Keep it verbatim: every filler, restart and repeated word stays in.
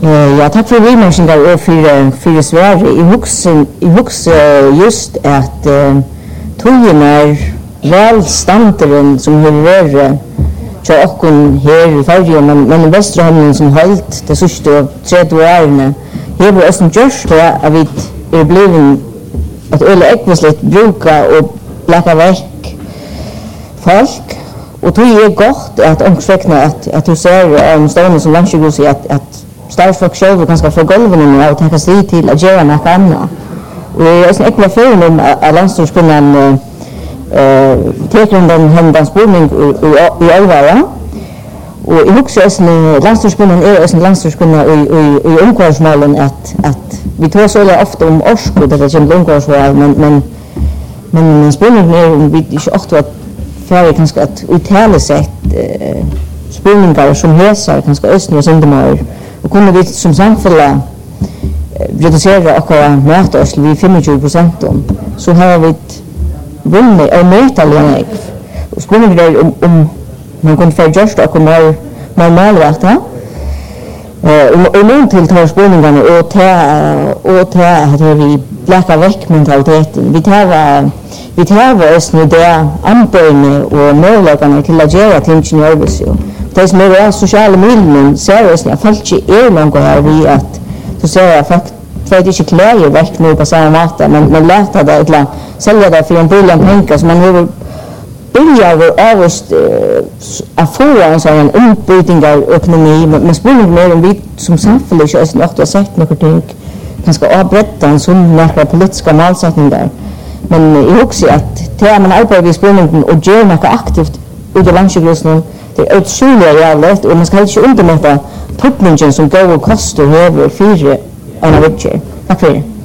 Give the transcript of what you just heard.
Uh, ja, tack för viðmerkingar och för för Sverige. I huxen i hux just att uh, togjene välstanderen som har varit så okon här i Färjö men men Västerhamnen som hållt det sista tretton åren. Här var det just det att vi är blivit att öle ekvisligt bruka och blacka veck folk och tog är gott att omsväckna att att du ser en stående som landsjukos att att starfolk själva ganska få golven nu och tänka sig till att göra något annat. Och jag är inte för om att landstorskunnan eh teker den händansbordning i allvara. Och i huxen landstorskunnan är en landstorskunna i i i omkvarsmålen att att vi tar så ofta om orsko det som omkvarsmål men men men spårningen är om vi inte ofta att för kanske att uttala sig eh spårningar som häsar kanske östern och sindemar och kunde vi som samfälla reducera och mäta oss vid tjugofem procent så har vi vunnit och mätaliga och spårningar om om man kan få just och mer normalrätta eh och långt till tar spårningarna och ta och ta hade vi blacka veck mentaliteten vi tar vi tar oss nu där anbörne och möjligheterna till att göra ting i arbetsliv. Det som är sociala medier ser oss när folk är långt här vi att så ser jag faktiskt för att inte klära veck nu på samma matta men men lätta det att sälja det för en billig pengar som man har börjar av oss att få en sån ombytning av ekonomi men spelar mer om vi som samhälle så är det sagt något ting ganska avbrätta en sån nära politiska målsättning där. Men jag också att det man arbetar vid spelningen och gör något aktivt under landsjukhusen det är otroligt jävligt och man ska inte undermäta toppningen som går och kostar över fyra en vecka. Tack för det.